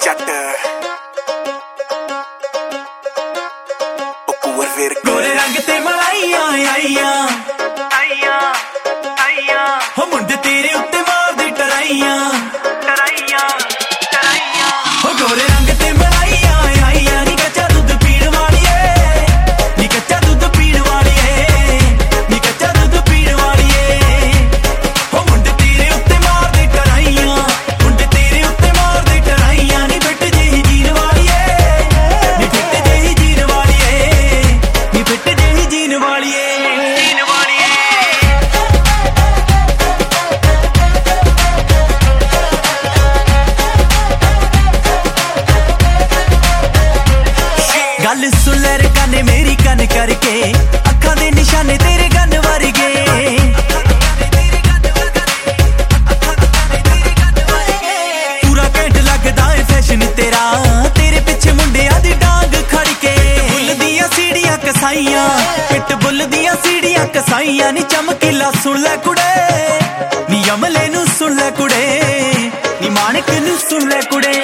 जट कुंवर फिर गोरे रंग ते मलाइया आइया आइया आइया हो मुंडे तेरे उत्ते मार दे टराइया टराइया टराइया हो गोरे रंग ते मलाइया आइया नी कच्चा दूध पीण वालिए नी कच्चा दूध पीण वालिए नी कच्चा दूध पीण वालिए हो मुंडे तेरे उत्ते मार दे टराइया मुंडे तेरे उत्ते मार दे टराइया नी फिट जेही जीन वालिए नी फिट जेही जीन वालिए नी फिट जेही जीन वालिए गल सुन ले रे काने मेरी कन करके अखां दे निशाने तेरे गन वर्गे पूरा घंट लगदा है फैशन तेरा तेरे पिछे मुंडियां दी डांग खड़के बुल दियां सीढ़ियां कसाइयां पिट बुल दियां सीढ़ियां कसाइयां नी चमकीला सुन ले कुड़े नी अमले नू सुन ले कुड़े नी माणिक नू सुन ले कुड़े